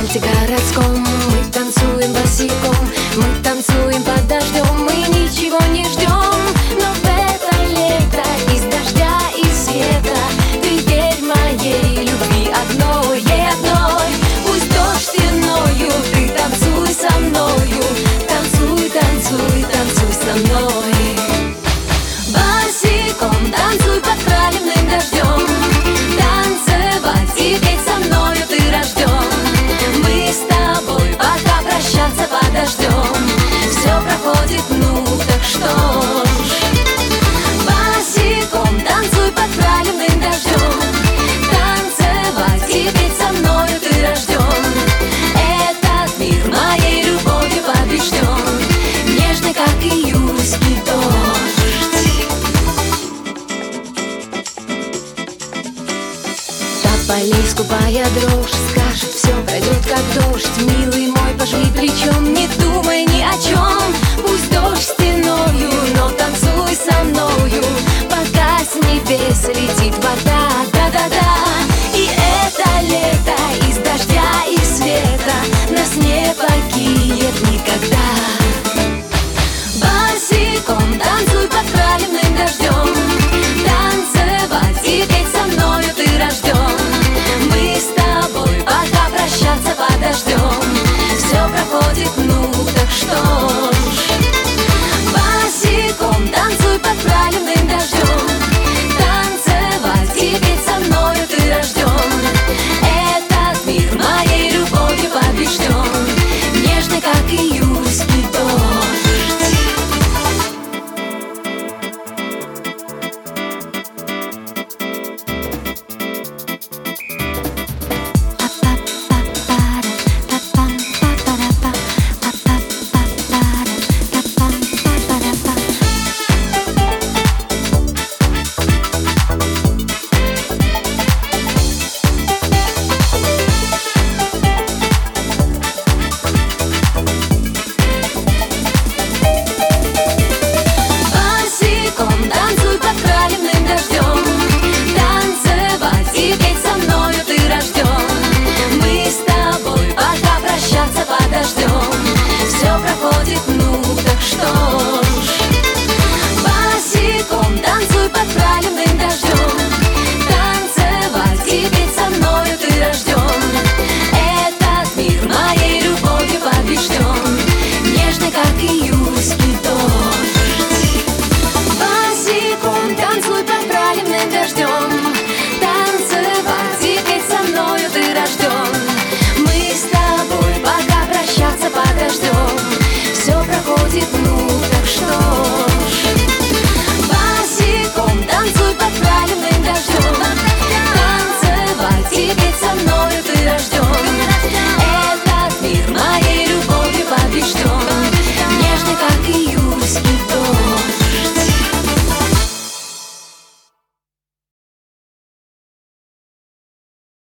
городе городском мы танцуем босиком, мы танцуем под дождем, мы ничего не ждем. Но в это лето из дождя и света ты верь моей любви одной, ей одной. Пусть дождь стеною, ты танцуй со мною, танцуй, танцуй, танцуй со мной. Босиком танцуй под проливным дождем, танцевать и петь со мною ты рожден. Мы с тобой пока прощаться подождем, все проходит, ну так что ж. Босиком танцуй под проливным дождем, танцевать и петь со мною ты рожден. Этот мир моей любовью побежден, нежный, как июльский дождь. Тополей скупая дрожь скажет, все пройдет как дождь. Милый мой, пожми плечом, не думай ни о чем. Пусть дождь стеною, но танцуй со мною, пока с небес летит вода.